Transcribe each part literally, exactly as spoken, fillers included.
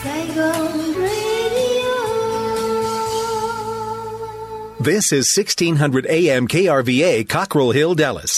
Saigon Radio. This is sixteen hundred A M K R V A, Cockrell Hill, Dallas.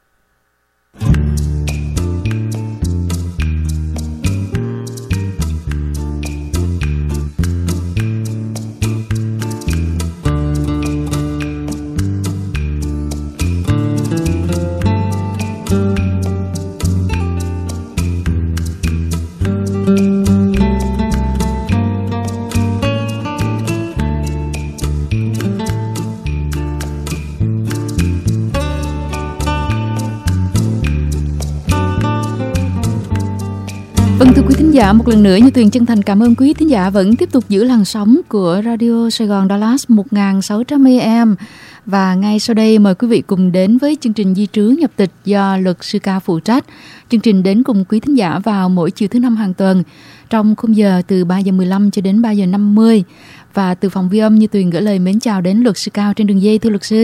Vâng, thưa quý thính giả, một lần nữa Như Tuyền chân thành cảm ơn quý thính giả vẫn tiếp tục giữ làn sóng của Radio Sài Gòn Dallas một nghìn sáu trăm A M. Và ngay sau đây mời quý vị cùng đến với chương trình Di trú nhập tịch do luật sư Cao phụ trách. Chương trình đến cùng quý thính giả vào mỗi chiều thứ năm hàng tuần trong khung giờ từ ba giờ mười lăm cho đến ba giờ năm mươi. Và từ phòng ghi âm Như Tuyền gửi lời mến chào đến luật sư Cao trên đường dây. Thưa luật sư.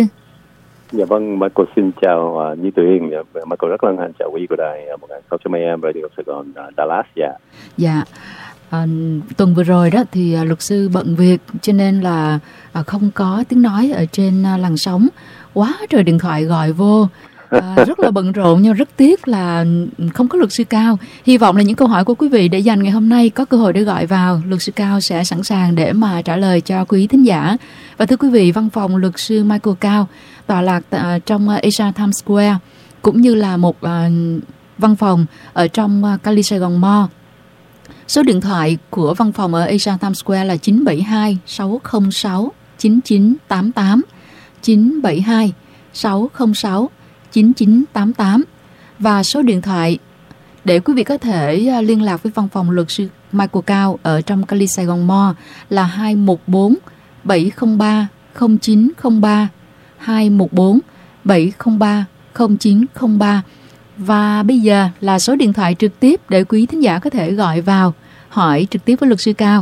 Dạ vâng, Michael xin chào uh, Như Tuyền. Michael rất hân hạnh chào quý vị của đài một nghìn sáu trăm A M Radio Sài Gòn uh, Dallas. Dạ. Dạ. À, tuần vừa rồi đó thì uh, luật sư bận việc cho nên là uh, không có tiếng nói ở trên uh, làn sóng. Quá trời điện thoại gọi vô. À, rất là bận rộn nhưng rất tiếc là không có luật sư Cao. Hy vọng là những câu hỏi của quý vị để dành ngày hôm nay có cơ hội để gọi vào, luật sư Cao sẽ sẵn sàng để mà trả lời cho quý thính giả. Và thưa quý vị, văn phòng luật sư Michael Cao tọa lạc uh, trong uh, Asia Times Square cũng như là một uh, văn phòng ở trong uh, Cali Sài Gòn Mall. Số điện thoại của văn phòng ở Asia Times Square là chín bảy hai sáu không sáu chín chín tám tám, chín bảy hai sáu không sáu chín chín tám tám, và số điện thoại để quý vị có thể liên lạc với văn phòng luật sư Michael Cao ở trong Cali Sài Gòn Mall là hai một bốn bảy không ba không chín không ba, hai một bốn bảy không ba không chín không ba. Và bây giờ là số điện thoại trực tiếp để quý thính giả có thể gọi vào hỏi trực tiếp với luật sư Cao.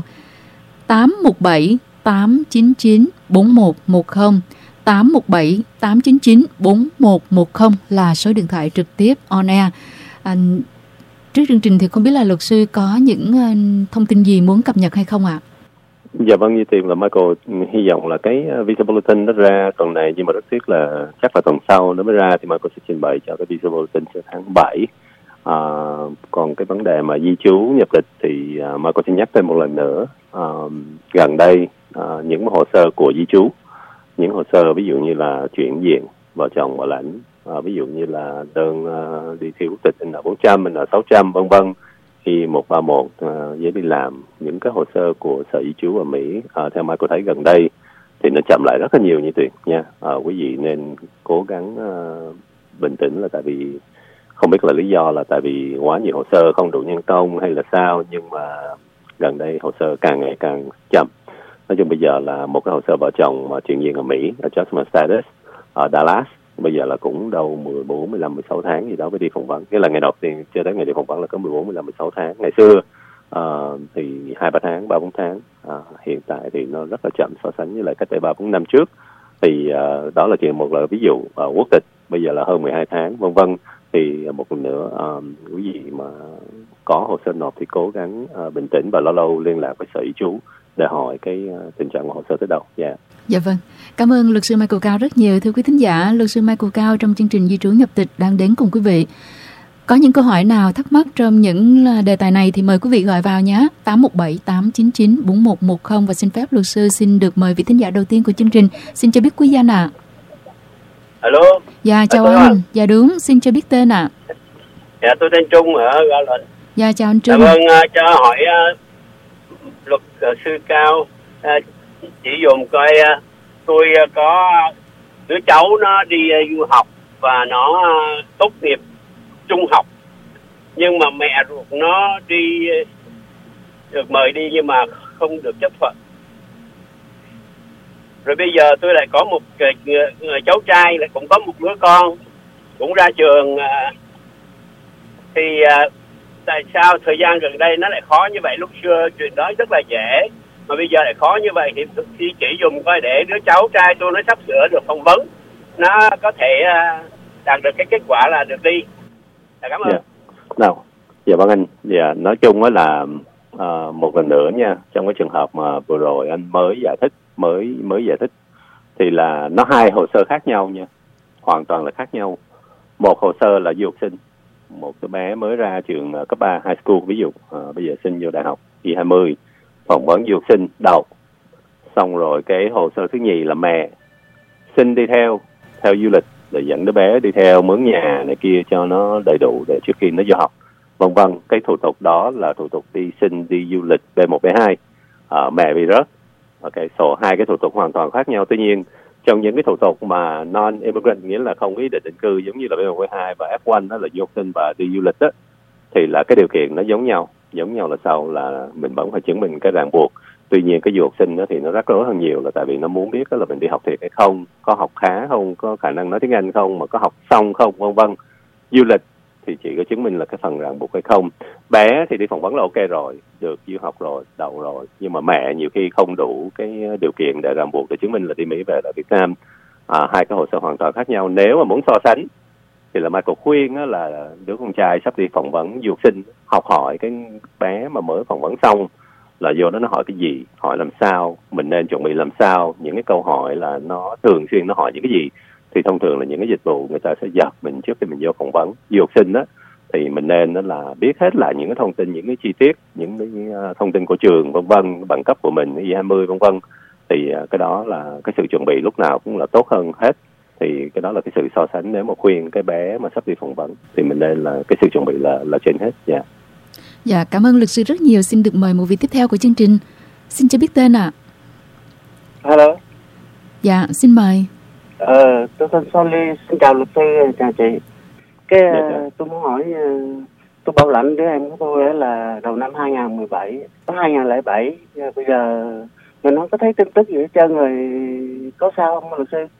Tám một bảy tám chín chín bốn một một không, tám một bảy tám chín chín bốn một một không là số điện thoại trực tiếp on air. À, trước chương trình thì không biết là luật sư có những uh, thông tin gì muốn cập nhật hay không ạ? À? Dạ vâng, Như Tuyền là Michael hy vọng là cái Visa Bulletin nó ra tuần này, nhưng mà rất tiếc là chắc là tuần sau nó mới ra, thì Michael sẽ trình bày cho cái Visa Bulletin cho tháng bảy. À, còn cái vấn đề mà di trú nhập tịch thì uh, Michael xin nhắc thêm một lần nữa. Uh, gần đây uh, những hồ sơ của di trú, những hồ sơ ví dụ như là chuyển diện vợ chồng bảo lãnh, à, ví dụ như là đơn uh, đi thi quốc tịch N bốn trăm, N sáu trăm vân vân, khi một ba một uh, giấy đi làm, những cái hồ sơ của Sở Di trú ở Mỹ, uh, theo mai cô thấy gần đây thì nó chậm lại rất là nhiều Như Tuyền nha. Uh, quý vị nên cố gắng uh, bình tĩnh, là tại vì không biết là lý do là tại vì quá nhiều hồ sơ không đủ nhân công hay là sao, nhưng mà gần đây hồ sơ càng ngày càng chậm. Nói chung bây giờ là một cái hồ sơ vợ chồng mà chuyển diện ở Mỹ, Adjustment Status ở Dallas, bây giờ là cũng đâu mười bốn, mười lăm, mười sáu tháng gì đó mới đi phỏng vấn. Nghĩa là ngày đầu tiên chưa tới ngày đi phỏng vấn là có mười bốn, mười lăm, mười sáu tháng. Ngày xưa uh, thì hai ba tháng, ba bốn tháng. Uh, hiện tại thì nó rất là chậm so sánh với lại cách đây ba bốn năm trước. Thì uh, đó là chỉ một là ví dụ. Uh, quốc tịch bây giờ là hơn mười hai tháng, vân vân. Thì uh, một lần nữa uh, quý vị mà có hồ sơ nộp thì cố gắng uh, bình tĩnh và lâu lâu liên lạc với Sở Di trú để hỏi cái uh, tình trạng hồ sơ tới đâu. Dạ. Yeah. Dạ vâng. Cảm ơn luật sư Michael Cao rất nhiều. Thưa quý thính giả, luật sư Michael Cao trong chương trình Di trú nhập tịch đang đến cùng quý vị. Có những câu hỏi nào thắc mắc trong những đề tài này thì mời quý vị gọi vào nhé. tám một bảy tám chín chín bốn một một không, và xin phép luật sư xin được mời vị thính giả đầu tiên của chương trình. Xin cho biết quý danh ạ. À. Alo. Dạ chào anh. anh. Dạ đúng, xin cho biết tên ạ. À. Dạ tôi tên Trung ở Ga Lệnh. Dạ chào anh Trung. Dạ vâng, uh, cho hỏi uh, luật uh, sư Cao uh, chỉ dùm coi uh, tôi uh, có đứa cháu nó đi uh, du học và nó uh, tốt nghiệp trung học, nhưng mà mẹ ruột nó đi uh, được mời đi nhưng mà không được chấp thuận. Rồi bây giờ tôi lại có một uh, người cháu trai, lại cũng có một đứa con cũng ra trường, uh, thì uh, tại sao thời gian gần đây nó lại khó như vậy? Lúc xưa chuyện đó rất là dễ, mà bây giờ lại khó như vậy, thì chỉ chỉ dùng coi để đứa cháu trai tôi nó sắp sửa được phỏng vấn, nó có thể uh, đạt được cái kết quả là được đi. Dạ, cảm ơn. Yeah. Nào, dạ vâng anh. Dạ, nói chung á là à, một lần nữa nha, trong cái trường hợp mà vừa rồi anh mới giải thích mới mới giải thích thì là nó hai hồ sơ khác nhau nha, hoàn toàn là khác nhau. Một hồ sơ là du học sinh, một đứa bé mới ra trường cấp ba high school ví dụ, à, bây giờ xin vô đại học i hai mươi, phỏng vấn du học sinh đậu xong rồi cái hồ sơ thứ nhì là mẹ xin đi theo theo du lịch để dẫn đứa bé đi theo, mướn nhà này kia cho nó đầy đủ để trước khi nó vô học, vân vân. Cái thủ tục đó là thủ tục đi xin đi du lịch B một B hai, à, mẹ bị rớt. Ok, so hai cái thủ tục hoàn toàn khác nhau. Tuy nhiên trong những cái thủ tục mà non-immigrant, nghĩa là không có ý định định cư, giống như là B một B hai và F một đó là du học sinh và đi du lịch đó, thì là cái điều kiện nó giống nhau. Giống nhau là sau là mình vẫn phải chứng minh cái ràng buộc. Tuy nhiên cái du học sinh đó thì nó rắc rối hơn nhiều, là tại vì nó muốn biết đó là mình đi học thiệt hay không, có học khá không, có khả năng nói tiếng Anh không, mà có học xong không, vân vân. Du lịch thì chỉ có chứng minh là cái phần ràng buộc hay không. Bé thì đi phỏng vấn là ok rồi, được du học rồi, đậu rồi, nhưng mà mẹ nhiều khi không đủ cái điều kiện để ràng buộc để chứng minh là đi Mỹ về lại Việt Nam. À, hai cái hồ sơ hoàn toàn khác nhau. Nếu mà muốn so sánh thì là Michael khuyên á, là đứa con trai sắp đi phỏng vấn du học sinh học hỏi cái bé mà mới phỏng vấn xong là vô đó nó hỏi cái gì, hỏi làm sao, mình nên chuẩn bị làm sao, những cái câu hỏi là nó thường xuyên nó hỏi những cái gì, thì thông thường là những cái dịch vụ người ta sẽ dập mình trước khi mình vô phỏng vấn. Du học sinh đó thì mình nên đó là biết hết là những cái thông tin, những cái chi tiết, những cái thông tin của trường vân vân, bằng cấp của mình i hai mươi vân vân, thì cái đó là cái sự chuẩn bị lúc nào cũng là tốt hơn hết. Thì cái đó là cái sự so sánh. Nếu mà khuyên cái bé mà sắp đi phỏng vấn thì mình nên là cái sự chuẩn bị là là trên hết. Dạ. Yeah. Dạ, cảm ơn luật sư rất nhiều. Xin được mời một vị tiếp theo của chương trình. Xin cho biết tên ạ. À. Hello. Dạ, xin mời. Ờ, tôi tên Solly, xin chào luật sư, chào chị. Cái dạ, uh, tôi muốn hỏi, uh, tôi bảo lãnh đứa em của tôi là đầu năm hai không một bảy, có hai không không bảy, bây giờ mình không có thấy tin tức gì hết trơn rồi, có sao không luật sư?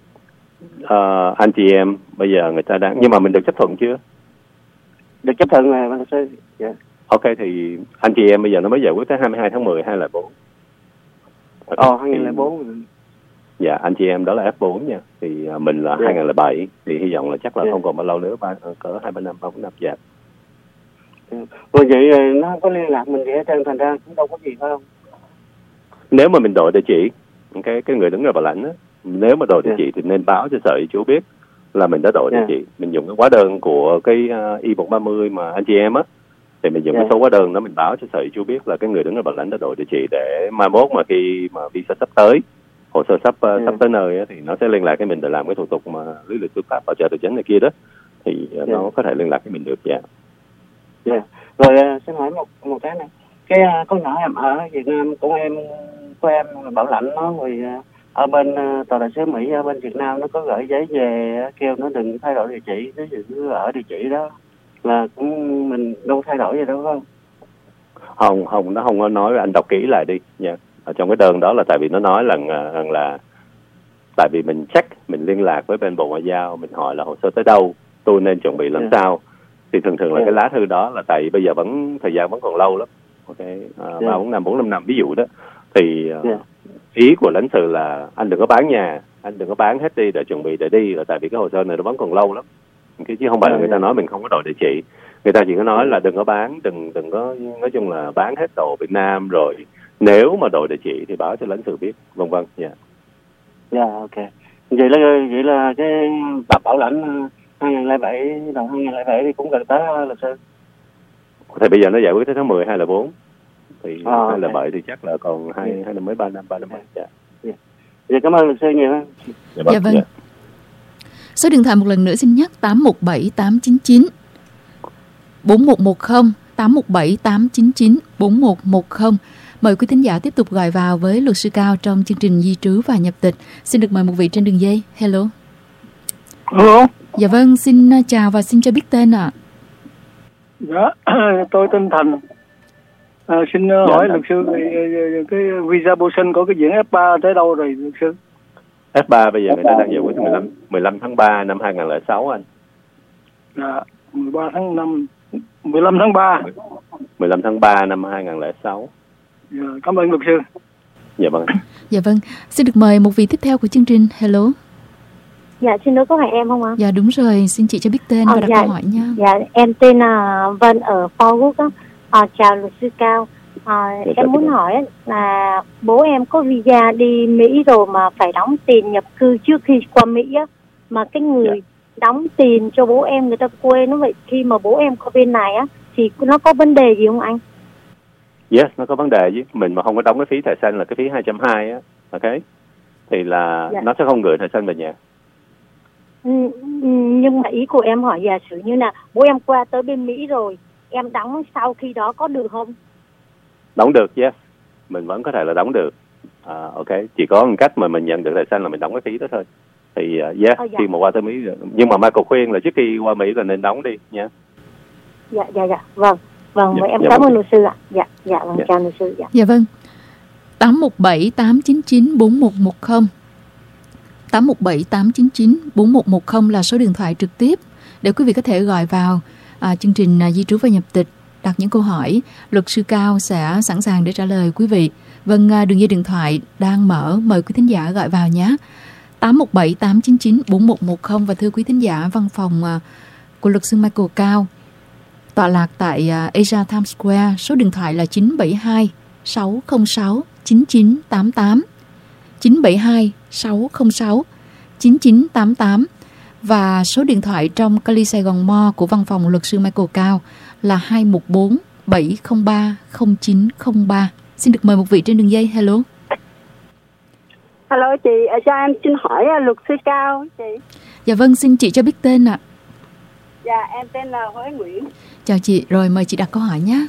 Uh, anh chị em bây giờ người ta đang, nhưng mà mình được chấp thuận chưa? Được chấp thuận rồi luật sư. Yeah. Ok, thì anh chị em bây giờ nó mới giải quyết tới hai mươi hai tháng mười hai không không bốn. Ồ, hai không không bốn. Dạ, anh chị em đó là F bốn nha. Thì uh, mình là yeah. hai không không bảy, thì hy vọng là chắc là yeah. không còn bao lâu nữa, ba, cỡ hai ba năm, ba bốn năm. Dạ. Yeah. Rồi vậy nó không có liên lạc mình gì hết trơn, thành ra cũng đâu có gì phải không? Nếu mà mình đổi địa chỉ, cái cái người đứng ra bảo lãnh á, nếu mà đổi địa yeah. chỉ thì nên báo cho sở di trú biết là mình đã đổi địa yeah. chỉ. Mình dùng cái hóa đơn của cái uh, I một ba mươi mà anh chị em á, thì mình dùng yeah. cái số hóa đơn đó mình báo cho sở di trú biết là cái người đứng ra bảo lãnh đã đổi địa chỉ, để mai mốt mà khi mà visa sắp tới, hồ sơ sắp uh, yeah. sắp tới nơi á, thì nó sẽ liên lạc với mình để làm cái thủ tục mà lý lịch tư pháp, bảo trợ tài chính này kia đó, thì uh, yeah. nó có thể liên lạc với mình được. Dạ. Dạ. Yeah. Rồi uh, xin hỏi một một cái này, cái uh, con nhỏ em ở Việt Nam, con em của em bảo lãnh nó rồi uh, ở bên uh, tòa đại sứ Mỹ ở bên Việt Nam nó có gửi giấy về uh, kêu nó đừng thay đổi địa chỉ, nó cứ ở địa chỉ đó, là cũng mình đâu thay đổi gì đâu không? Không, không, nó không có nói, anh đọc kỹ lại đi nha. Ở trong cái đơn đó là tại vì nó nói là là, là tại vì mình check, mình liên lạc với bên Bộ Ngoại giao, mình hỏi là hồ sơ tới đâu, tôi nên chuẩn bị làm yeah. sao. Thì thường thường là yeah. cái lá thư đó là tại vì bây giờ vẫn thời gian vẫn còn lâu lắm. Ok, ba bốn năm, bốn năm năm ví dụ đó. Thì uh, yeah. ý của lãnh sự là anh đừng có bán nhà, anh đừng có bán hết đi để chuẩn bị để đi, là tại vì cái hồ sơ này nó vẫn còn lâu lắm. Chứ không phải là người ta nói mình không có đổi địa chỉ. Người ta chỉ có nói là đừng có bán, đừng đừng có, nói chung là bán hết đồ Việt Nam rồi nếu mà đổi địa chỉ thì báo cho lãnh sự biết, vân vân. Dạ. Dạ, ok. Vậy là vậy là cái tập bảo lãnh hai không không bảy, đầu hai không không bảy thì cũng gần tới là sao? Thì bây giờ nó giải quyết tới tháng mười hai không không bốn. Thì à, hai không không bảy okay. thì chắc là còn hai yeah. hai năm mấy ba năm, ba năm mấy. Dạ. Dạ. Dạ, cảm ơn luật sư nhiều. Dạ, dạ vâng. Dạ. Số điện thoại một lần nữa xin nhắc tám một bảy tám chín chín bốn một một không, tám một bảy tám chín chín bốn một một không. Mời quý thính giả tiếp tục gọi vào với luật sư Cao trong chương trình di trú và nhập tịch. Xin được mời một vị trên đường dây. Hello. Hello. Dạ vâng, xin chào và xin cho biết tên ạ. À. Dạ, tôi tên Thành. À, xin dạ, hỏi luật sư cái visa bổ sung có cái diện F ba tới đâu rồi luật sư? F ba bây giờ người ta đang giải quyết mười lăm tháng ba năm hai không không sáu anh. Dạ, mười ba tháng năm, mười lăm tháng ba. mười lăm tháng ba năm hai không không sáu. Dạ, cảm ơn luật sư. Dạ vâng. Dạ vâng, xin được mời một vị tiếp theo của chương trình. Hello. Dạ, xin lỗi, có phải em không ạ? Dạ đúng rồi, xin chị cho biết tên à, và đặt dạ, câu hỏi nha. Dạ, em tên là Vân ở Fort Worth á. À, chào luật sư Cao. À, Dạ, em chào muốn chị. hỏi á, là bố em có visa đi Mỹ rồi mà phải đóng tiền nhập cư trước khi qua Mỹ á, mà cái người đóng tiền cho bố em người ta quên nó, vậy khi mà bố em qua bên này á thì nó có vấn đề gì không anh? Yes, nó có vấn đề chứ. Mình mà không có đóng cái phí thẻ xanh là cái phí hai trăm hai mươi á, ok? Thì là Dạ. nó sẽ không gửi thẻ xanh về nhà. Ừ, ừ, nhưng mà ý của em hỏi giả sử như là bố em qua tới bên Mỹ rồi, em đóng sau khi đó có được không? Đóng được, yes. Mình vẫn có thể là đóng được. À, ok, chỉ có một cách mà mình nhận được thẻ xanh là mình đóng cái phí đó thôi. Thì uh, yes, Ờ, dạ. khi mà qua tới Mỹ, nhưng mà Michael khuyên là trước khi qua Mỹ là nên đóng đi nha. Dạ, dạ, dạ, vâng. Vâng, Dạ, em dạ, cảm vâng. ơn luật sư ạ. Dạ, dạ, vâng, Dạ. chào luật sư. Dạ. Dạ vâng. tám một bảy tám chín chín bốn một một không. tám một bảy tám chín chín bốn một một không là số điện thoại trực tiếp để quý vị có thể gọi vào à, chương trình à, Di trú và nhập tịch, đặt những câu hỏi. Luật sư Cao sẽ sẵn sàng để trả lời quý vị. Vâng, à, đường dây điện thoại đang mở, mời quý thính giả gọi vào nhé. tám một bảy tám chín chín bốn một một không. Và thưa quý thính giả, văn phòng à, của luật sư Michael Cao tọa lạc tại à, Asia Times Square, số điện thoại là chín bảy hai sáu không sáu chín chín tám tám, chín bảy hai sáu không sáu chín chín tám tám, và số điện thoại trong Cali Sài Gòn Mall của văn phòng luật sư Michael Cao là hai một bốn bảy không ba không chín không ba. Xin được mời một vị trên đường dây. Hello. Hello chị, cho em xin hỏi luật sư Cao chị. Dạ vâng, xin chị cho biết tên ạ. Dạ, em tên là Huế Nguyễn. Chào chị, rồi mời chị đặt câu hỏi nhé.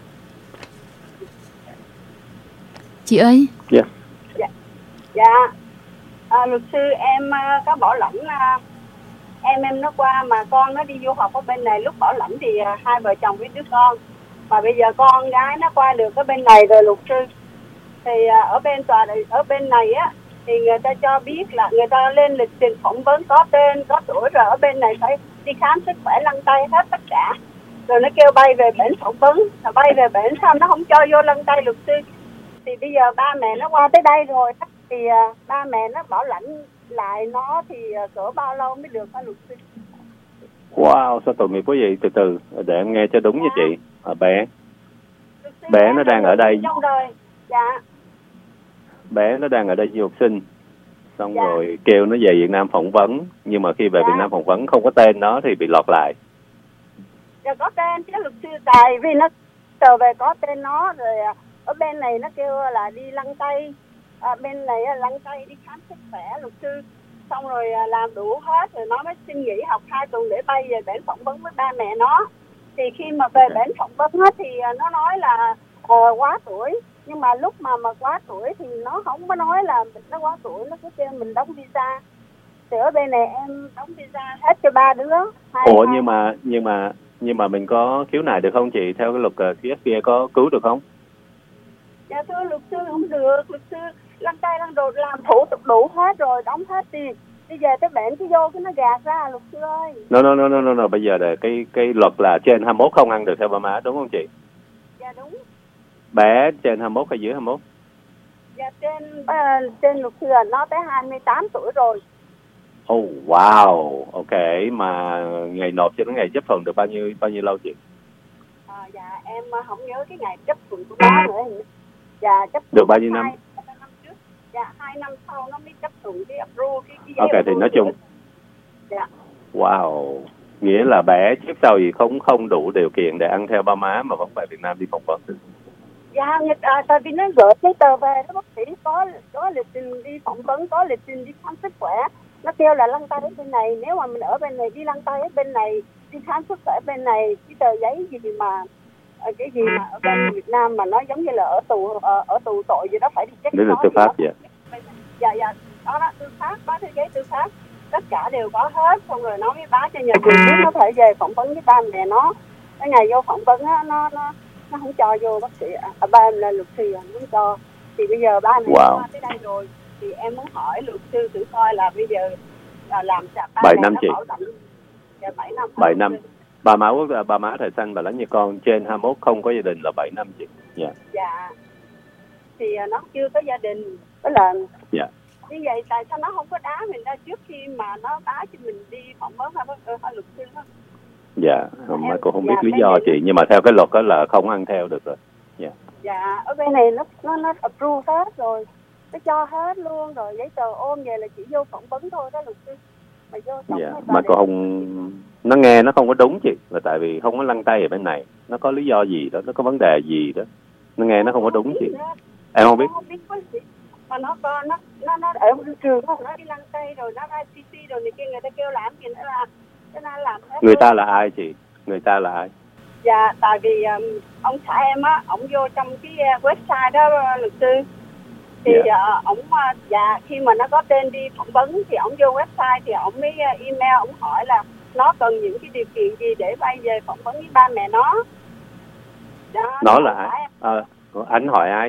Chị ơi. Yes. Dạ, dạ. À, luật sư em uh, có bảo lãnh uh, em em nó qua mà con nó đi du học ở bên này, lúc bảo lãnh thì uh, hai vợ chồng với đứa con, mà bây giờ con gái nó qua được ở bên này rồi luật sư, thì uh, ở bên tòa ở bên này á thì người ta cho biết là người ta lên lịch trình phỏng vấn có tên có tuổi rồi, ở bên này phải đi khám sức khỏe lăn tay hết tất cả, rồi nó kêu bay về bển phỏng vấn, là bay về bển sao nó không cho vô lăn tay luật sư. Thì bây giờ ba mẹ nó qua tới đây rồi thì uh, ba mẹ nó bảo lãnh lại nó thì uh, cỡ bao lâu mới được hả luật sư? Wow, sao tội nghiệp quá vậy? Từ từ, để em nghe cho đúng với chị. À, bé, Luật sư bé nó đang ở đây. Trong đời, dạ. Bé nó đang ở đây du học sinh. Xong Dạ. rồi kêu nó về Việt Nam phỏng vấn. Nhưng mà khi về Dạ. Việt Nam phỏng vấn không có tên nó thì bị lọt lại. Dạ có tên chứ luật sư, tại vì nó trở về có tên nó rồi. Ở bên này nó kêu là đi lăn tay, à, bên này lăn tay đi khám sức khỏe luật sư, xong rồi làm đủ hết rồi nó mới xin nghỉ học hai tuần để bay về bển phỏng vấn với ba mẹ nó. Thì khi mà về bển phỏng vấn hết thì nó nói là uh, quá tuổi, nhưng mà lúc mà mà quá tuổi thì nó không có nói là nó quá tuổi, nó cứ kêu mình đóng visa. Thì ở bên này em đóng visa hết cho ba đứa. Hai, Ủa hai. nhưng mà nhưng mà nhưng mà mình có khiếu nại được không chị? Theo cái luật uh, ép bê a có cứu được không? Dạ thưa luật sư không được, luật sư lăn tay lăn đồ làm thủ tục đủ hết rồi, đóng hết tiền. Bây giờ tới bệnh cái vô cái nó gạt ra luật sư ơi. No no no no no, no. Bây giờ là cái cái luật là trên hai mốt không ăn được theo ba má, đúng không chị? Dạ đúng. Bé trên hai mốt hay dưới hai mốt? Dạ trên uh, trên luật sư là nó tới hai mươi tám tuổi rồi. Oh wow, ok, mà ngày nộp cho đến ngày chấp thuận được bao nhiêu bao nhiêu lâu chị? À, dạ em không nhớ cái ngày chấp thuận của nó nữa. Dạ chấp thuận Được bao nhiêu năm? Hai, năm trước. Dạ hai năm sau nó mới chấp thuận cái approve cái, cái giấy Ok, thì nói chung. Dạ. Wow, nghĩa là bé trước sau gì không không đủ điều kiện để ăn theo ba má mà vẫn phải Việt Nam đi phỏng vấn. Dạ, à, tại vì nó gửi giấy tờ về, nó bác sĩ có có lịch trình đi phỏng vấn, có lịch trình đi khám sức khỏe. Nó kêu là lăn tay ở bên này, nếu mà mình ở bên này đi lăn tay ở bên này, đi khám sức khỏe bên này, cái tờ giấy gì mà cái gì mà ở bên Việt Nam mà nó giống như là ở tù ở, ở tù tội gì đó phải đi check. Đấy là tư pháp vậy. Dạ dạ, đó là tư pháp, báo thư giấy tư pháp, tất cả đều có hết, xong rồi nó mới báo cho nhà trường biết nó thể về phỏng vấn với ba mẹ nó. Cái ngày vô phỏng vấn á, nó nó nó không cho vô bác sĩ, à, ba em là luật sư không cho. Thì bây giờ ba mẹ wow. qua tới đây rồi thì em muốn hỏi luật sư thử coi là bây giờ là làm sao ba bảy mẹ năm nó chị. bảo lãnh. Dạ bảy năm. bảy năm. Ba má quốc ba má thầy xanh và lãnh như con trên hai mốt không có gia đình là bảy năm chị. Dạ. Yeah. Dạ. Thì nó chưa có gia đình, đó là. Dạ. Yeah. Như vậy tại sao nó không có đá mình ra trước khi mà nó báo cho mình đi phỏng vấn hay hay luật sư đó? Dạ, yeah. Mà cô không biết dạ, lý do chị, nhưng mà theo cái luật đó là không ăn theo được rồi. Dạ. Yeah. Dạ, ở bên này nó nó nó approve hết rồi, nó cho hết luôn rồi, giấy tờ ôm về là chỉ vô phỏng vấn thôi đó luật sư. Mà vô xong Dạ, mấy mà bà cô này- không, nó nghe nó không có đúng chị, là tại vì không có lăn tay ở bên này, nó có lý do gì đó, nó có vấn đề gì đó, nó nghe nó không có đúng chị. Em không biết. Không biết có gì. Mà nó có nó nó nó ở trường nó nó đi lăn tay rồi nó i xê xê rồi này kia, người ta kêu làm gì nữa là cho nên làm hết Người luôn. ta là ai chị? Người ta là ai? Dạ, tại vì um, ông xã em á, ổng vô trong cái uh, website đó uh, luật sư. Thì Dạ. uh, ổng uh, dạ khi mà nó có tên đi phỏng vấn thì ổng vô website thì ổng mới uh, email ổng hỏi là nó cần những cái điều kiện gì để bay về phỏng vấn với ba mẹ nó. Đó, Nó thì là ông xã ai? em- Ờ, anh hỏi ai?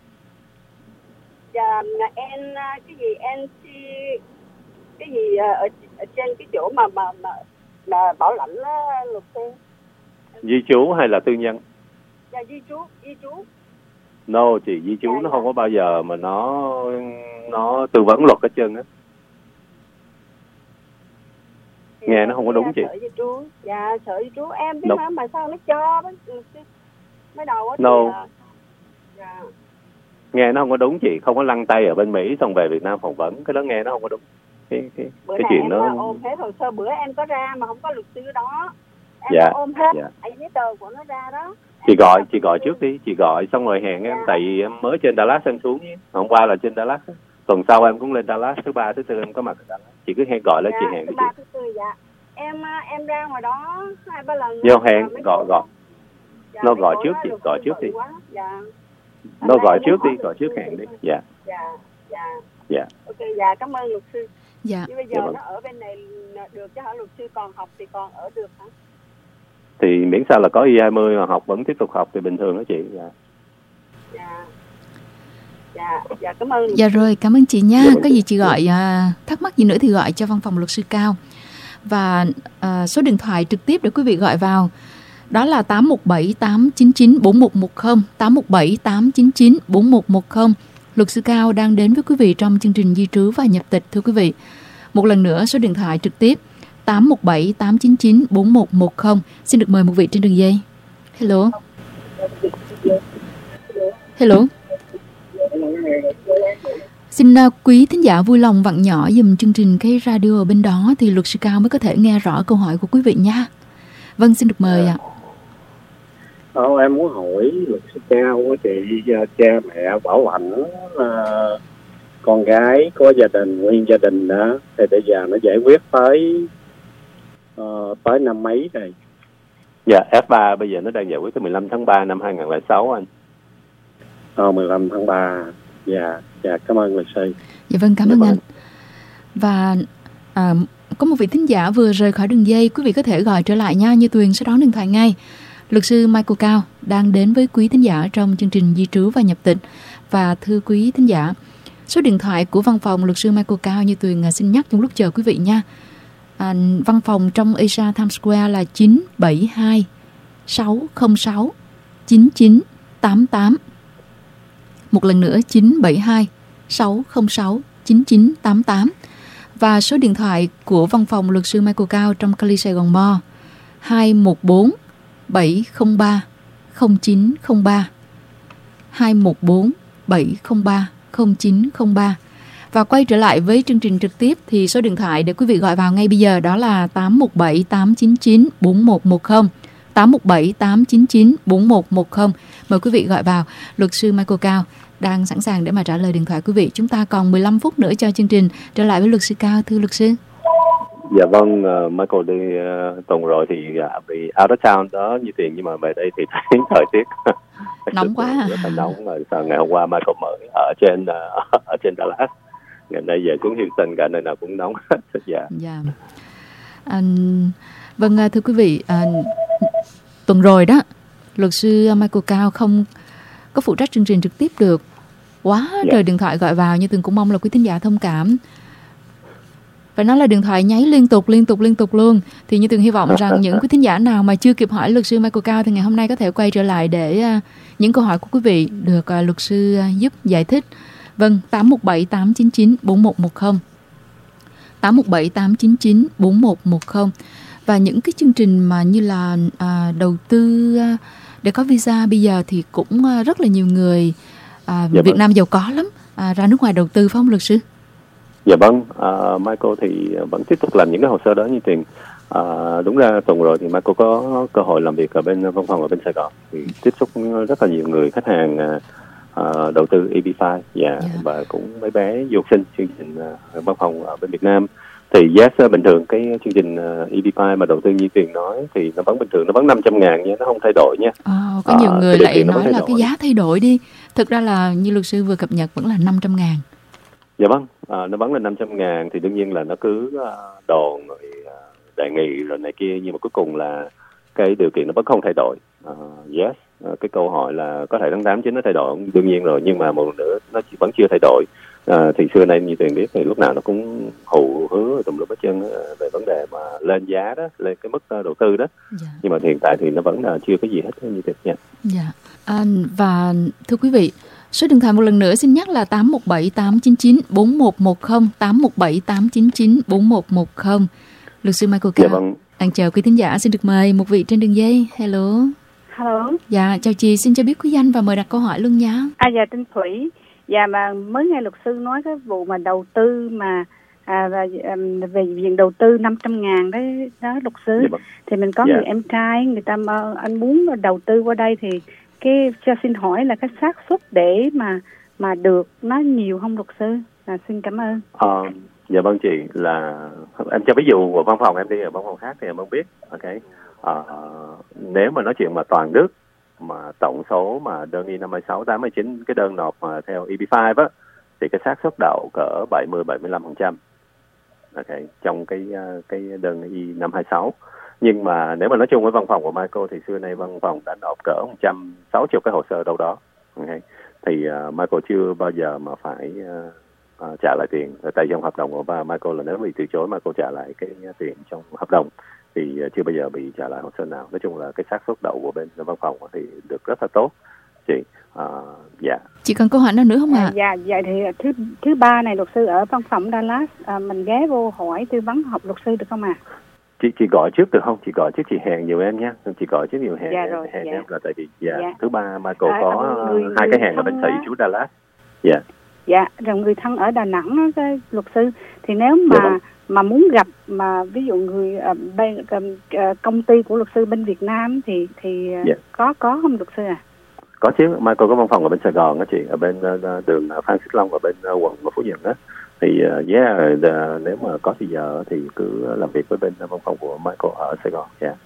Dạ, en uh, cái gì en xê cái gì uh, ở, ở trên cái chỗ mà mà mà, mà bảo lãnh uh, luật sư. Di trú hay là tư nhân? Dạ, di trú, di trú. No chị, di trú nó không có bao giờ mà nó nó tư vấn luật hết trơn á. Thì Nghe nó không có đúng dạ, chị. Sở di trú, dạ sở di trú em biết No. mà, mà sao nó cho mới mới đầu á thì No. là- dạ. Nghe nó không có đúng chị, không có lăn tay ở bên Mỹ xong về Việt Nam phỏng vấn, cái đó nghe nó không có đúng. Cái cái Bữa cái nay chuyện em đó. đã ôm hết hồ sơ, bữa em có ra mà không có luật sư đó. Em Dạ, đã ôm hết dạ. ấy giấy tờ của nó ra đó. Chị Em gọi, gặp chị gọi luật sư. trước đi, chị gọi xong rồi hẹn em, Dạ. tại vì em mới trên Dallas em xuống nhé. Hôm qua là trên Dallas á. Tuần sau em cũng lên Dallas, thứ ba thứ tư em có mặt ở Dallas. Chị cứ hẹn gọi lên, Dạ, chị hẹn thứ đi ba chị. thứ tư dạ. Em em ra ngoài đó hai ba lần. Vô rồi, hẹn, mà mấy gọi cô- gọi. Dạ, Nó mấy gọi cô trước nói đi, luật gọi sư trước bự đi. quá. Dạ. Nó Thành ra gọi em trước muốn hỏi đi, luật gọi trước sư hẹn đi. bự. Dạ, Dạ, dạ. dạ. Ok, dạ cảm ơn luật sư. Dạ. Chứ bây Dạ giờ vâng. nó ở bên này được chứ hả, luật sư còn học thì còn ở được hả? Thì miễn sao là có I hai mươi mà học vẫn tiếp tục học thì bình thường đó chị. Dạ. Dạ. Dạ, dạ cảm ơn. Dạ rồi, cảm ơn chị nha. Dạ vâng. Có gì chị gọi à, thắc mắc gì nữa thì gọi cho văn phòng luật sư Cao. Và à, số điện thoại trực tiếp để quý vị gọi vào đó là tám một bảy tám chín chín bốn một một không, tám một bảy tám chín chín bốn một một không. Luật sư Cao đang đến với quý vị trong chương trình Di trú và nhập tịch, thưa quý vị. Một lần nữa số điện thoại trực tiếp tám một bảy tám chín chín bốn một một không. Xin được mời một vị trên đường dây. Hello. Hello. Xin uh, quý thính giả vui lòng vặn nhỏ dùm chương trình cái radio ở bên đó thì luật sư Cao mới có thể nghe rõ câu hỏi của quý vị nha. Vâng, xin được mời ạ. Ờ, em muốn hỏi luật sư Cao á chị, uh, cha mẹ bảo lãnh uh, con gái có gia đình, nguyên gia đình đó, thì bây giờ nó giải quyết tới uh, tới năm mấy rồi. Dạ, F ba bây giờ nó đang giải quyết tới mười lăm tháng ba năm hai không không sáu anh. Ờ, mười lăm tháng ba. Dạ, dạ cảm ơn luật sư. Dạ vâng, cảm Dạ ơn vâng. anh. Và à, có một vị thính giả vừa rời khỏi đường dây, quý vị có thể gọi trở lại nha, như Tuyền sẽ đón điện thoại ngay. Luật sư Michael Cao đang đến với quý thính giả trong chương trình Di trú và nhập tịch. Và thưa quý thính giả, số điện thoại của văn phòng luật sư Michael Cao như Tuyền xin nhắc trong lúc chờ quý vị nha. À, văn phòng trong Asia Times Square là chín bảy hai sáu không sáu chín chín tám tám. Một lần nữa chín bảy hai sáu không sáu chín chín tám tám. Và số điện thoại của văn phòng luật sư Michael Cao trong Cali Sài Gòn Mo hai một bốn bảy không ba không chín không ba hai một bốn bảy không ba không chín không ba. Và quay trở lại với chương trình trực tiếp thì số điện thoại để quý vị gọi vào ngay bây giờ đó là tám một bảy tám chín chín bốn một một không, tám một bảy tám chín chín bốn một một không. Mời quý vị gọi vào. Luật sư Michael Cao đang sẵn sàng để mà trả lời điện thoại quý vị. Chúng ta còn mười lăm phút nữa cho chương trình. Trở lại với luật sư Cao, thưa luật sư. Dạ vâng, uh, Michael đi uh, tuần rồi thì uh, bị out of town đó như tiền, nhưng mà về đây thì thấy thời tiết Nóng quá à. rất là nóng. Rồi sau ngày hôm qua Michael mới ở trên uh, ở trên Dallas, ngày nay về xuống Houston, cả nơi nào cũng nóng. Dạ. Dạ. À, vâng thưa quý vị, à, tuần rồi đó luật sư Michael Cao không có phụ trách chương trình trực tiếp được, quá Dạ. trời điện thoại gọi vào, như Tường cũng mong là quý thính giả thông cảm. Phải nói là điện thoại nháy liên tục liên tục liên tục luôn. Thì như Tường hy vọng rằng những quý thính giả nào mà chưa kịp hỏi luật sư Michael Cao thì ngày hôm nay có thể quay trở lại để uh, những câu hỏi của quý vị được uh, luật sư uh, giúp giải thích. Vâng, tám một bảy tám chín chín bốn một một không, tám một bảy tám chín chín bốn một một không. Và những cái chương trình mà như là à, đầu tư à, để có visa bây giờ thì cũng à, rất là nhiều người à, Dạ Việt vâng. Nam giàu có lắm à, ra nước ngoài đầu tư phải không luật sư? Dạ vâng, à, Michael thì vẫn tiếp tục làm những cái hồ sơ đó như tiền. À, đúng ra tuần rồi thì Michael có cơ hội làm việc ở bên văn phòng ở bên Sài Gòn, thì tiếp xúc rất là nhiều người khách hàng à, à, đầu tư E B năm, dạ, Dạ. và cũng mấy bé du học sinh chương trình à, văn phòng ở bên Việt Nam. Thì yes, bình thường cái chương trình uh, E B năm mà đầu tư như tiền nói thì nó vẫn bình thường, nó vẫn năm trăm ngàn nha, nó không thay đổi nha. Ờ, có nhiều À, người cái điều lại kiện nó vẫn nói thay là cái đổi. giá thay đổi đi. Thực ra là như luật sư vừa cập nhật vẫn là năm trăm ngàn. Dạ vâng, à, nó vẫn là năm trăm ngàn thì đương nhiên là nó cứ uh, đồn rồi uh, đề nghị rồi này kia, nhưng mà cuối cùng là cái điều kiện nó vẫn không thay đổi. Uh, yes, uh, cái câu hỏi là có thể tháng tám chín nó thay đổi, đương nhiên rồi, nhưng mà một lần nữa nó chỉ, vẫn chưa thay đổi. À, thì xưa nay như tiền biết thì lúc nào nó cũng hù hứa tùm lum hết trơn về vấn đề mà lên giá đó, lên cái mức đầu tư đó. Dạ. Nhưng mà hiện tại thì nó vẫn là chưa có gì hết như tiền nha. Dạ. À, và thưa quý vị, số điện thoại một lần nữa xin nhắc là tám một bảy tám chín chín bốn một một không, tám một bảy tám chín chín bốn một một không. Luật sư Michael Cao. Dạ vâng. Đang chờ quý thính giả, xin được mời một vị trên đường dây. Hello. Hello. Dạ, chào chị, xin cho biết quý danh và mời đặt câu hỏi luôn nha. À dạ, tên Thủy. Dạ, mà mới nghe luật sư nói cái vụ mà đầu tư mà à, và, um, về viện đầu tư năm trăm ngàn đấy đó luật sư. Dạ vâng. Thì mình có Dạ. người em trai, người ta mà anh muốn đầu tư qua đây thì cái cho xin hỏi là cái xác suất để mà mà được nó nhiều không luật sư? À, xin cảm ơn. À, dạ vâng chị, là em cho ví dụ ở văn phòng em đi, ở văn phòng khác thì em không biết. Ok. À, nếu mà nói chuyện mà toàn nước mà tổng số mà đơn y năm mươi sáu, tám mươi chín cái đơn nộp mà theo E B năm á, thì cái xác suất đậu cỡ bảy mươi bảy mươi lăm phần trăm. Ok, trong cái cái đơn Y năm hai sáu. Nhưng mà nếu mà nói chung với văn phòng của Michael thì xưa nay văn phòng đã nộp cỡ một trăm sáu mươi cái hồ sơ đâu đó. Okay. Thì uh, Michael chưa bao giờ mà phải uh, uh, trả lại tiền. Tại trong hợp đồng của bà Michael là nếu bị từ chối Michael trả lại cái tiền trong hợp đồng thì uh, chưa bao giờ bị trả lại hồ sơ nào. Nói chung là cái xác suất đậu của bên văn phòng thì được rất là tốt. Chị, uh, dạ. Chị còn câu hỏi nào nữa không ạ? À, dạ, dạ thì thứ thứ ba này luật sư ở văn phòng Dallas, à, mình ghé vô hỏi tư vấn học luật sư được không ạ? À? Chị chị gọi trước được không? Chị gọi trước, chị hẹn nhiều em nhé. Chị gọi trước nhiều hẹn, Dạ rồi, hẹn dạ. em là tại vì dạ, Dạ. thứ ba Michael À, có người- hai người cái hẹn ở bên thân thị á. chú Dallas. Dạ. Dạ, rồi người thân ở Đà Nẵng á, cái luật sư thì nếu mà Dạ vâng. mà muốn gặp mà ví dụ người uh, bên uh, công ty của luật sư bên Việt Nam thì thì uh, Dạ. có có không luật sư à? Có chứ, Michael có văn phòng ở bên Sài Gòn đó chị, ở bên uh, đường Phan Xích Long ở bên uh, quận Phú Nhuận đó. Thì uh, yeah, uh, nếu mà có thì giờ thì cứ làm việc với bên uh, văn phòng của Michael ở Sài Gòn. Dạ.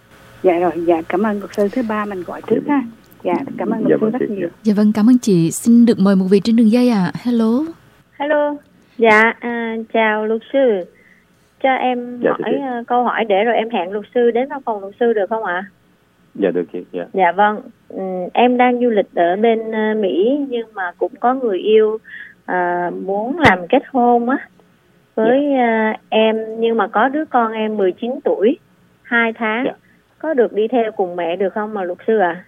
Dạ rồi, dạ cảm ơn luật sư, thứ ba mình gọi trước ha. Dạ cảm ơn Dạ luật sư vâng rất chị, nhiều. Dạ vâng, cảm ơn chị. Xin được mời một vị trên đường dây ạ. À. Hello. Hello. Dạ, à, chào luật sư. Cho em Dạ, hỏi thưa chị. uh, câu hỏi để rồi em hẹn luật sư đến văn phòng luật sư được không ạ? Dạ được chị. Dạ. Dạ vâng. Ừ, em đang du lịch ở bên uh, Mỹ nhưng mà cũng có người yêu uh, muốn làm kết hôn á với uh, em, nhưng mà có đứa con em mười chín tuổi, hai tháng. Dạ. Có được đi theo cùng mẹ được không mà luật sư ạ? À?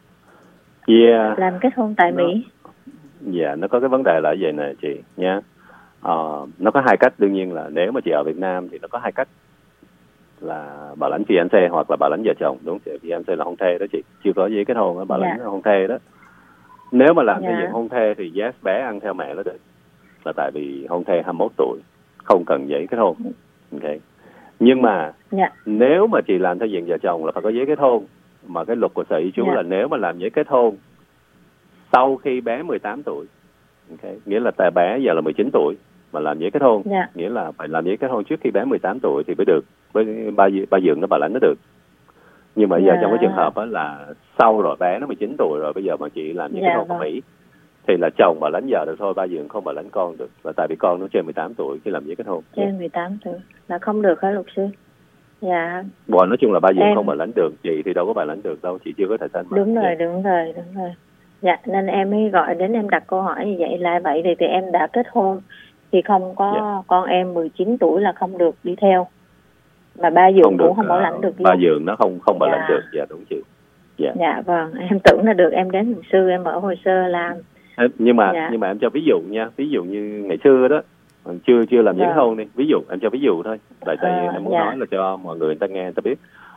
Yeah. Làm kết hôn tại Nó- Mỹ. Dạ, nó có cái vấn đề là vậy nè chị nha. Ờ, nó có hai cách, đương nhiên là nếu mà chị ở Việt Nam thì nó có hai cách là bảo lãnh fiancé hoặc là bảo lãnh vợ chồng, đúng chị. Fiancé là hôn thê đó chị, chưa có giấy kết hôn đó, bảo lãnh Dạ. là hôn thê đó. Nếu mà làm Dạ. cái diện hôn thê thì yes, bé ăn theo mẹ nó được, là tại vì hôn thê hai mươi mốt tuổi, không cần giấy kết hôn. Ok. Nhưng mà Dạ. nếu mà chị làm theo diện vợ chồng là phải có giấy kết hôn, mà cái luật của sở di trú Dạ. là nếu mà làm giấy kết hôn sau khi bé mười tám tuổi, okay. Nghĩa là tại bé giờ là mười chín tuổi mà làm giấy kết hôn, Dạ. nghĩa là phải làm giấy kết hôn trước khi bé mười tám tuổi thì mới được, với ba ba dượng nó bảo lãnh nó được. Nhưng mà giờ Dạ. trong cái trường hợp đó là sau rồi bé nó mười chín tuổi rồi, bây giờ mà chị làm giấy Dạ, kết hôn ở vâng. Mỹ thì là chồng bảo lãnh vợ được thôi, ba dượng không bảo lãnh con được, là tại vì con nó trên mười tám tuổi khi làm giấy kết hôn. Trên mười tám tuổi là không được hả luật sư? Dạ. Bọn nói chung là ba dượng Em- không bảo lãnh được, chị thì đâu có bảo lãnh được đâu, chị chưa có thời gian mà. Đúng rồi, Dạ. đúng rồi, đúng rồi. Dạ, nên em mới gọi đến em đặt câu hỏi như vậy là vậy thì, thì em đã kết hôn thì không có Dạ. con em mười chín tuổi là không được đi theo. Và ba dượng Không được, cũng không bảo ờ, lãnh được ba luôn. dượng nó không không bảo Dạ. lãnh được. Dạ đúng chị. Dạ. Dạ vâng, em tưởng là được, em đến luật sư em mở hồ sơ làm. Em- nhưng mà Dạ. nhưng mà em cho ví dụ nha, ví dụ như ngày xưa đó chưa chưa làm giấy Dạ. kết hôn đi, ví dụ em cho ví dụ thôi, tại tại Ờ, em muốn dạ. nói là cho mọi người người ta nghe người ta biết.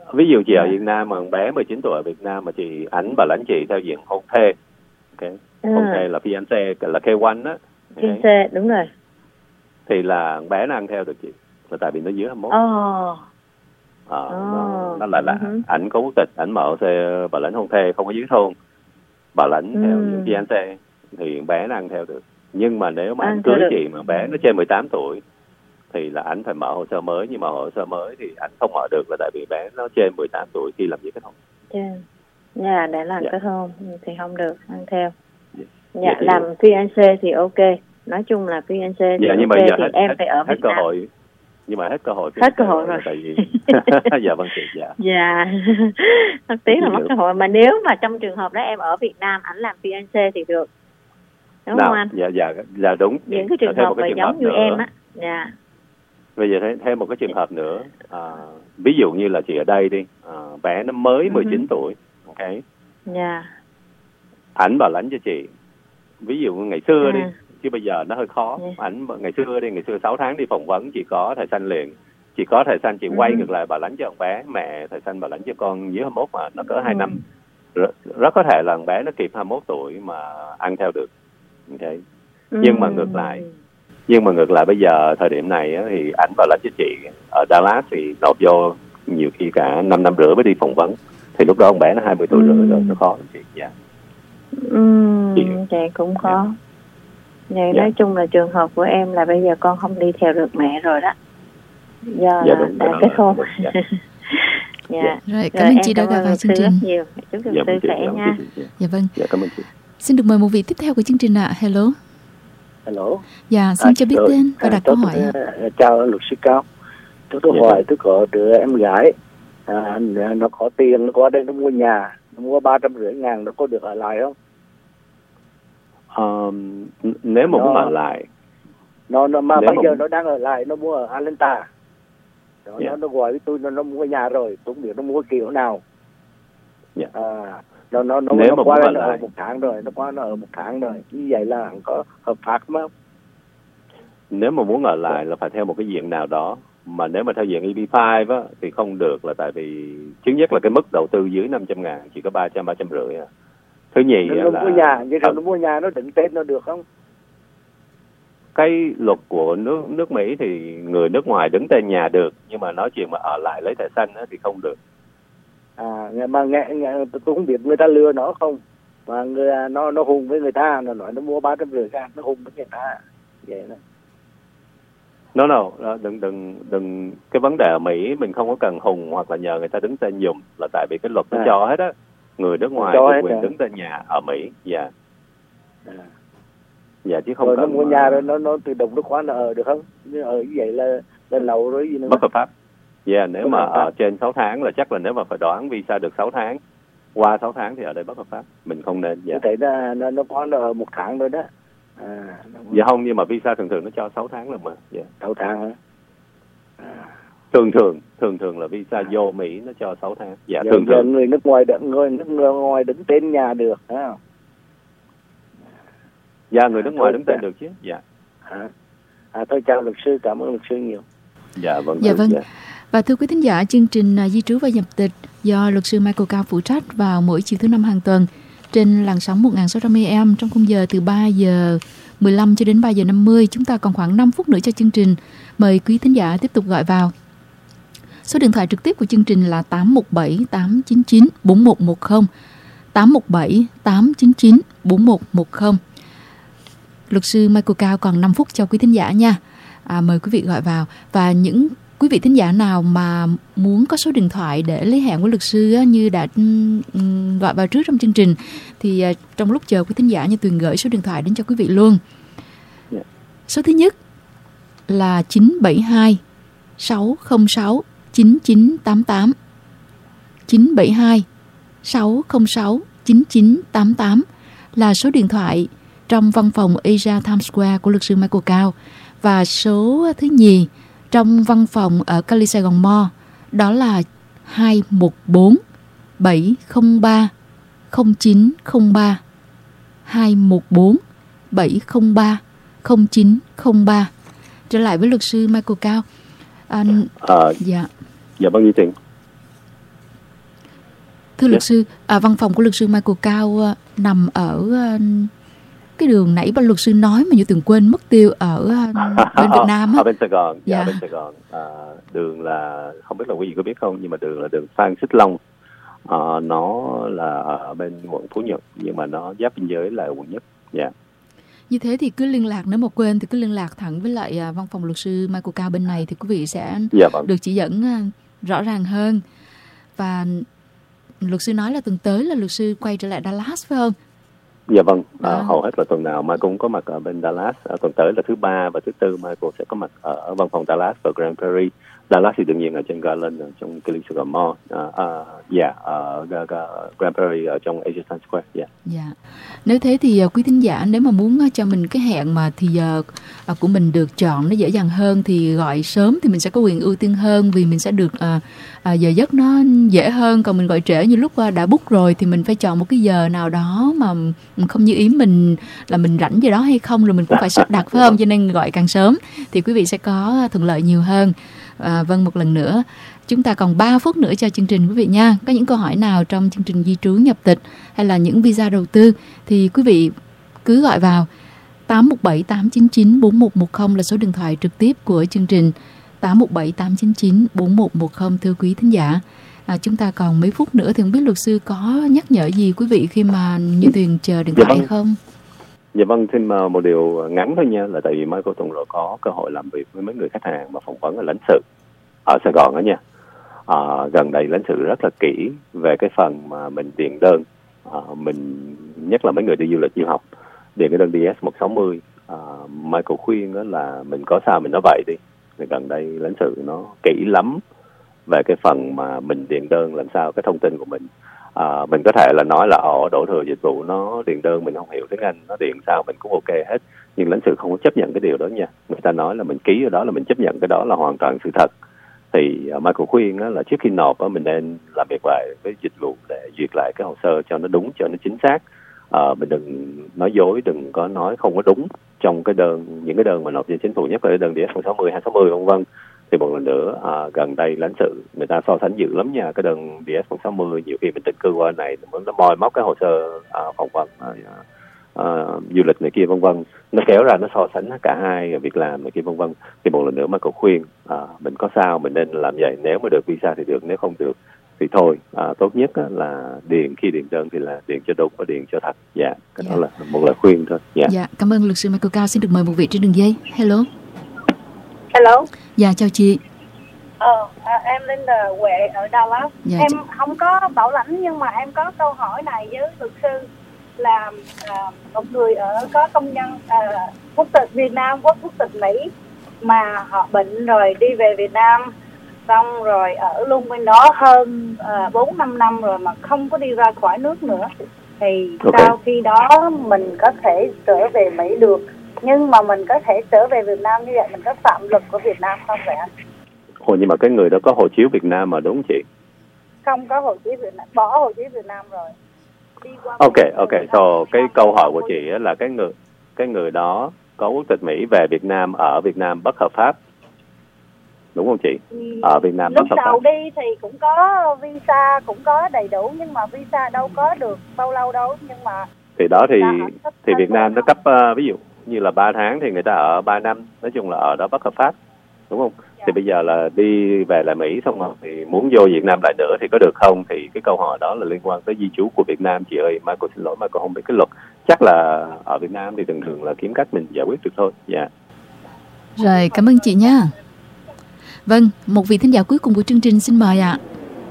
ví dụ chị ở Việt Nam mà con bé mười chín tuổi ở Việt Nam mà chị ảnh bảo lãnh chị theo diện hôn thê, okay. À. Hôn thê là fiancé là K một đó, fiancé đúng rồi, thì là con bé nó ăn theo được chị, là tại vì nó dưới hai mươi mốt. Ồ. Ờ, oh. nó, nó lại là uh-huh. ảnh có quốc tịch, ảnh mở xe bảo lãnh hôn thê không có dưới thôn, bảo lãnh ừ. theo những fiancé thì con bé nó ăn theo được. Nhưng mà nếu mà ảnh cưới được. Chị mà bé nó trên mười tám tuổi thì là ảnh phải mở hồ sơ mới, nhưng mà hồ sơ mới thì ảnh không mở được là tại vì bé nó trên mười tám tuổi khi làm gì kết hôn. Trên nhà để làm dạ. kết hôn thì không được ăn theo. Dạ, dạ, dạ làm fiancé thì ok. Nói chung là fiancé thì dạ, nhưng ok mà giờ thì hết, em hết, phải ở hết Việt cơ Nam. hội. Nhưng mà hết cơ hội. Hết cơ hội rồi. Tại vì dạ vâng chị dạ. Dạ. Thật tiếng là mất cơ hội, mà nếu mà trong trường hợp đó em ở Việt Nam, ảnh làm fiancé thì được. Đúng nào, không anh? Dạ dạ dạ đúng. Những cái trường hợp mà giống như nữa. Em á. Dạ. Bây giờ thêm, thêm một cái trường hợp nữa, à, ví dụ như là chị ở đây đi, à, bé nó mới mười chín uh-huh. tuổi, ok? Dạ. Ảnh bảo lãnh cho chị, ví dụ ngày xưa à. đi, chứ bây giờ nó hơi khó. Yeah. Ảnh ngày xưa đi, ngày xưa sáu tháng đi phỏng vấn, chị có thẻ xanh liền, chị có thẻ xanh, chị uh-huh. quay ngược lại bảo lãnh cho con bé, mẹ thẻ xanh bảo lãnh cho con dưới hai mươi mốt mà nó cỡ uh-huh. hai năm, rất, rất có thể là con bé nó kịp hai mươi mốt tuổi mà ăn theo được, ok? Uh-huh. Nhưng mà ngược lại. Nhưng mà ngược lại bây giờ thời điểm này á, thì ảnh bảo lãnh cho chị ở Dallas thì nộp vô nhiều khi cả năm năm rưỡi mới đi phỏng vấn, thì lúc đó ông bé nó hai mươi tuổi rưỡi rồi, nó khó lắm chị. Dạ. Ừ, vậy cũng khó. Dạ. Vậy dạ. Nói chung là trường hợp của em là bây giờ con không đi theo được mẹ rồi đó. Do dạ, là đã kết hôn. Dạ. Dạ. Rồi, cảm ơn chị đã gặp vào chương trình. Nhiều. Chúc luật sư khỏe nha. Dạ vâng. Dạ, cảm ơn chị. Xin được mời một vị tiếp theo của chương trình ạ. À. Hello. Hello. Dạ, xin à, cho biết tôi, tên và đặt câu hỏi. Uh, chào luật sư Cao. Tôi tôi dạ, hỏi tôi có đứa em gái, à, nó có tiền, nó qua đây nó mua nhà, nó mua ba trăm rưỡi ngàn, nó có được ở lại không? Um, nếu mà nó, muốn ở lại, nó nó mà bây mà... giờ nó đang ở lại, nó mua ở Atlanta. Nó, dạ. nó, nó gọi với tôi, nó, nó mua nhà rồi, tôi không biết nó mua kiểu nào. Dạ. À, nó nó nó, nếu nó mà qua đây nó ở lại. một tháng rồi, nó qua nó ở một tháng rồi, như vậy là có hợp pháp không? Nếu mà muốn ở lại là phải theo một cái diện nào đó, mà nếu mà theo diện E B năm á thì không được, là tại vì thứ nhất là cái mức đầu tư dưới năm trăm ngàn, chỉ có ba trăm, ba trăm rưỡi à. Thứ nhì nó, là nó mua nhà, vậy rồi nó mua nhà nó đứng tên nó được không? Cái luật của nước nước Mỹ thì người nước ngoài đứng tên nhà được, nhưng mà nói chuyện mà ở lại lấy thẻ xanh á thì không được. À, mà nghe, nghe tôi không biết người ta lừa nó không, mà người nó nó hùng với người ta, nó nói nó mua ba trăm rưỡi ngàn, nó hùng với người ta vậy này. No, no, đừng đừng đừng cái vấn đề ở Mỹ mình không có cần hùng hoặc là nhờ người ta đứng tên dùm, là tại vì cái luật nó à. cho hết á, người nước ngoài có quyền à. đứng tên nhà ở Mỹ. Dạ. Yeah. À. Dạ chứ không rồi cần. Nó mua mà... nhà rồi nó nó tự động nó khóa nó ở được không? Như ở như vậy là là lậu rồi gì nữa. Bất hợp pháp. Dạ, yeah, nếu bất mà ở trên sáu tháng là chắc là nếu mà phải đoán visa được sáu tháng, qua sáu tháng thì ở đây bất hợp pháp, mình không nên. Dạ. Tôi thấy là nó nó có nó ở một tháng rồi đó. À, dạ không, nhưng mà visa thường thường nó cho sáu tháng rồi mà. Dạ. sáu tháng hả? À. Thường thường, thường thường là visa à. vô Mỹ nó cho sáu tháng. Dạ, giờ, thường giờ thường. Người nước ngoài đứng người nước ngoài đứng tên nhà được, phải không? Dạ, người nước à, ngoài đứng tên được chứ. Dạ. À. À, tôi chào luật sư, cảm ơn luật sư nhiều. Dạ vâng. Dạ vâng. Dạ. Và thưa quý thính giả, chương trình Di trú và nhập tịch do luật sư Michael Cao phụ trách vào mỗi chiều thứ năm hàng tuần trên làn sóng một nghìn sáu trăm A M trong khung giờ từ ba giờ mười lăm cho đến ba giờ năm mươi. Chúng ta còn khoảng năm phút nữa cho chương trình. Mời quý thính giả tiếp tục gọi vào. Số điện thoại trực tiếp của chương trình là tám một bảy tám chín chín bốn một một không, tám một bảy tám chín chín bốn một một không. Luật sư Michael Cao còn năm phút cho quý thính giả nha. À, mời quý vị gọi vào. Và những quý vị thính giả nào mà muốn có số điện thoại để lấy hẹn với luật sư á, như đã um, gọi vào trước trong chương trình, thì uh, trong lúc chờ quý thính giả, như Tuyền gửi số điện thoại đến cho quý vị luôn. Yeah. Số thứ nhất là chín bảy hai sáu không sáu chín chín tám tám, chín bảy hai sáu không sáu chín chín tám tám là số điện thoại trong văn phòng Asia Times Square của luật sư Michael Cao. Và số thứ nhì trong văn phòng ở Cali Sài Gòn Mall, đó là hai một bốn bảy không ba không chín không ba, hai một bốn bảy không ba không chín không ba. Trở lại với luật sư Michael Cao. À, à, dạ. Dạ vâng, như tình. Thưa luật sư, à, văn phòng của luật sư Michael Cao à, nằm ở à, cái đường nãy mà luật sư nói mà như từng quên mất tiêu ở à, bên Việt Nam á. Ở bên Sài Gòn, dạ, Dạ. bên Sài Gòn. À, đường là không biết là quý vị có biết không, nhưng mà đường là đường Phan Xích Long. À, nó là ở bên quận Phú Nhuận, nhưng mà nó giáp biên giới là quận Nhất. Dạ. Như thế thì cứ liên lạc, nếu mà quên thì cứ liên lạc thẳng với lại à, văn phòng luật sư Michael Cao bên này thì quý vị sẽ Dạ vâng. được chỉ dẫn à, rõ ràng hơn. Và luật sư nói là tuần tới là luật sư quay trở lại Dallas phải không? Dạ vâng, à, À. hầu hết là tuần nào Mai cũng có mặt ở bên Dallas. À, tuần tới là thứ ba và thứ tư Michael sẽ có mặt ở, ở văn phòng Dallas và Grand Prairie. Dallas thì đương nhiên ở trên Garland, ở trong Killing Sugar Mall. À, à, dạ, ở uh, uh, Grand Prairie ở trong Asia Times Square. Dạ. Dạ. Nếu thế thì uh, quý thính giả nếu mà muốn uh, cho mình cái hẹn mà thì giờ uh, của mình được chọn nó dễ dàng hơn thì gọi sớm thì mình sẽ có quyền ưu tiên hơn, vì mình sẽ được uh, uh, giờ giấc nó dễ hơn. Còn mình gọi trễ như lúc uh, đã book rồi thì mình phải chọn một cái giờ nào đó mà không như ý mình là mình rảnh giờ đó hay không, rồi mình cũng phải sắp đặt phải không? Cho nên gọi càng sớm thì quý vị sẽ có thuận lợi nhiều hơn. À, vâng, một lần nữa chúng ta còn ba phút nữa cho chương trình quý vị nha. Có những câu hỏi nào trong chương trình di trú nhập tịch hay là những visa đầu tư thì quý vị cứ gọi vào tám một bảy tám chín chín bốn một một không là số điện thoại trực tiếp của chương trình, tám một bảy tám chín chín bốn một một không. Thưa quý thính giả, à, chúng ta còn mấy phút nữa thì không biết luật sư có nhắc nhở gì quý vị khi mà Như Tuyền chờ điện Dạ thoại vâng. không? Dạ vâng, thêm uh, một điều ngắn thôi nha, là tại vì Michael tuần rồi có cơ hội làm việc với mấy người khách hàng mà phỏng vấn ở lãnh sự ở Sài Gòn đó nha. À, gần đây lãnh sự rất là kỹ về cái phần mà mình điền đơn, à, mình nhất là mấy người đi du lịch du học điền cái đơn D S một sáu không. À, Michael khuyên đó là mình có sao mình nói vậy đi. Thì gần đây lãnh sự nó kỹ lắm về cái phần mà mình điền đơn làm sao cái thông tin của mình. À, mình có thể là nói là ở đổ thừa dịch vụ nó điền đơn mình không hiểu tiếng Anh, nó điền sao mình cũng ok hết, nhưng lãnh sự không có chấp nhận cái điều đó nha. Người ta nói là mình ký ở đó là mình chấp nhận cái đó là hoàn toàn sự thật. Thì uh, Michael khuyên đó là trước khi nộp đó, mình nên làm việc lại với dịch vụ để duyệt lại cái hồ sơ cho nó đúng, cho nó chính xác. Uh, mình đừng nói dối, đừng có nói không có đúng trong cái đơn, những cái đơn mà nộp cho chính phủ, nhất là cái đơn D S một sáu không, hai sáu không vân vân. Thì một lần nữa, à, gần đây lãnh sự người ta so sánh dữ lắm nha. Cái đơn D S một sáu không nhiều khi mình định cư qua này nó moi móc cái hồ sơ à, phỏng vấn à, à, du lịch này kia vân vân, nó kéo ra nó so sánh cả hai việc làm này kia vân vân. Thì một lần nữa mà cậu khuyên à, mình có sao mình nên làm vậy, nếu mà được visa thì được, nếu không được thì thôi. À, tốt nhất là điền khi điền đơn thì là điền cho đúng và điền cho thật. Dạ, cái Dạ. đó là một lời khuyên thôi. Dạ. Dạ, cảm ơn luật sư Michael Cao. Xin được mời một vị trên đường dây. Hello. Hello. Dạ, chào chị. Ờ, à, em Linda Huệ ở Dallas. Dạ, em chị- không có bảo lãnh nhưng mà em có câu hỏi này với luật sư là à, một người ở có công nhân à, quốc tịch Việt Nam, quốc quốc tịch Mỹ mà họ bệnh rồi đi về Việt Nam, xong rồi ở luôn bên đó hơn bốn năm năm rồi mà không có đi ra khỏi nước nữa, thì Ok. sau khi đó mình có thể trở về Mỹ được, nhưng mà mình có thể trở về Việt Nam như vậy mình có phạm luật của Việt Nam không vậy anh? Ồ, nhưng mà cái người đó có hộ chiếu Việt Nam mà đúng không chị? Không có hộ chiếu Việt Nam, bỏ hộ chiếu Việt Nam rồi. Đi qua Ok, bên ok. Việt Nam. So cái câu hỏi của chị á là cái người cái người đó có quốc tịch Mỹ về Việt Nam, ở Việt Nam bất hợp pháp, đúng không chị? Thì Ở Việt Nam bất lúc hợp đầu pháp. đi thì cũng có visa, cũng có đầy đủ, nhưng mà visa đâu có được bao lâu đâu, nhưng mà Thì đó thì Đã cấp thì thân Việt Nam rồi nó cấp uh, ví dụ như là ba tháng thì người ta ở ba năm, nói chung là ở đó bất hợp pháp, đúng không? Thì bây giờ là đi về lại Mỹ xong rồi thì muốn vô Việt Nam lại nữa thì có được không? Thì cái câu hỏi đó là liên quan tới di trú của Việt Nam chị ơi. Michael xin lỗi, Michael không biết cái luật. Chắc là ở Việt Nam thì thường thường là kiếm cách mình giải quyết được thôi. Dạ. Rồi, cảm ơn chị nha. Vâng, một vị thính giả cuối cùng của chương trình xin mời ạ.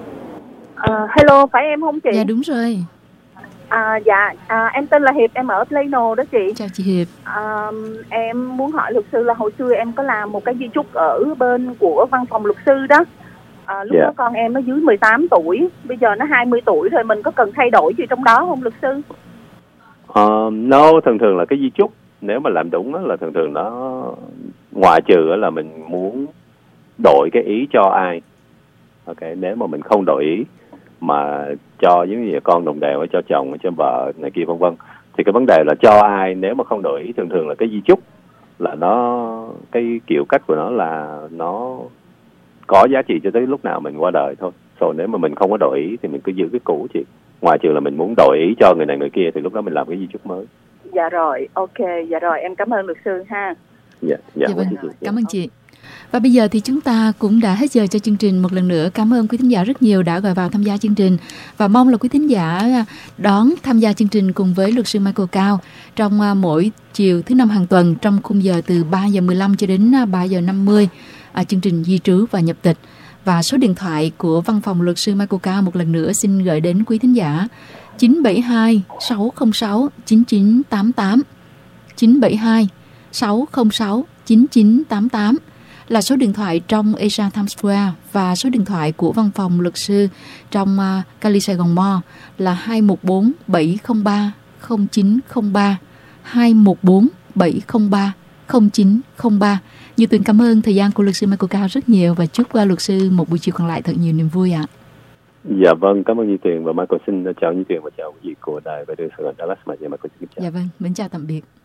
À, hello, phải em không chị? Dạ đúng rồi. À, dạ, à, em tên là Hiệp, em ở Plano đó chị. Chào chị Hiệp. À, em muốn hỏi luật sư là hồi xưa em có làm một cái di chúc ở bên của văn phòng luật sư đó. À, lúc Dạ. đó con em nó dưới mười tám tuổi, bây giờ nó hai mươi tuổi rồi, mình có cần thay đổi gì trong đó không luật sư? Uh, no, thường thường là cái di chúc nếu mà làm đúng đó, là thường thường nó ngoại trừ là mình muốn đổi cái ý cho ai. Ok, nếu mà mình không đổi ý mà cho giống như là con đồng đều, cho chồng, cho vợ này kia vân vân, thì cái vấn đề là cho ai nếu mà không đổi ý, thường thường là cái di chúc là nó cái kiểu cách của nó là nó có giá trị cho tới lúc nào mình qua đời thôi. So nếu mà mình không có đổi ý thì mình cứ giữ cái cũ chị. Ngoài trừ là mình muốn đổi ý cho người này người kia thì lúc đó mình làm cái di chúc mới. Dạ rồi, ok, dạ rồi, em cảm ơn luật sư ha. Dạ, dạ, Dạ vâng, chị. cảm ơn chị. Và bây giờ thì chúng ta cũng đã hết giờ cho chương trình. Một lần nữa cảm ơn quý thính giả rất nhiều đã gọi vào tham gia chương trình, và mong là quý thính giả đón tham gia chương trình cùng với luật sư Michael Cao trong mỗi chiều thứ năm hàng tuần trong khung giờ từ ba giờ mười lăm cho đến ba giờ năm mươi, à, chương trình di trú và nhập tịch. Và số điện thoại của văn phòng luật sư Michael Cao một lần nữa xin gửi đến quý thính giả: chín bảy hai sáu không sáu chín chín tám tám, chín bảy hai sáu không sáu chín chín tám tám là số điện thoại trong Asia Times Square, và số điện thoại của văn phòng luật sư trong uh, Cali Sài Gòn Mall là hai một bốn bảy không ba không chín không ba, hai một bốn bảy không ba không chín không ba. Như Tuyền cảm ơn thời gian của luật sư Michael Cao rất nhiều, và chúc uh, luật sư một buổi chiều còn lại thật nhiều niềm vui ạ. Dạ vâng, cảm ơn Như Tuyền, và Michael xin chào Như Tuyền và chào quý vị của đài Radio Sài Gòn Dallas mà Michael xin chào. Dạ vâng, mến chào tạm biệt.